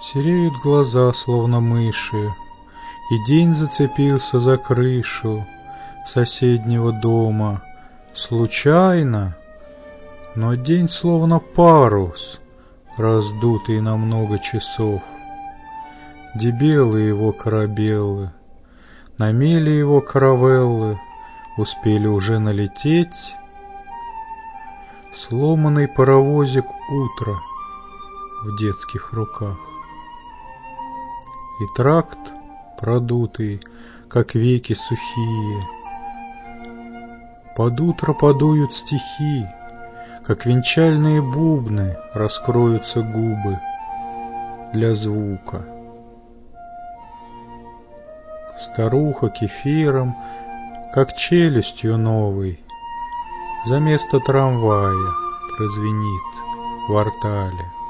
Сереют глаза, словно мыши, и день зацепился за крышу соседнего дома. Случайно, но день словно парус, раздутый на много часов. Дебелы его корабелы, на мели его каравеллы успели уже налететь. Сломанный паровозик утра в детских руках. И тракт, продутый, как веки сухие. Под утро подуют стихи, как венчальные бубны раскроются губы для звука. Старуха кефиром, как челюстью новой, за место трамвая прозвенит в квартале.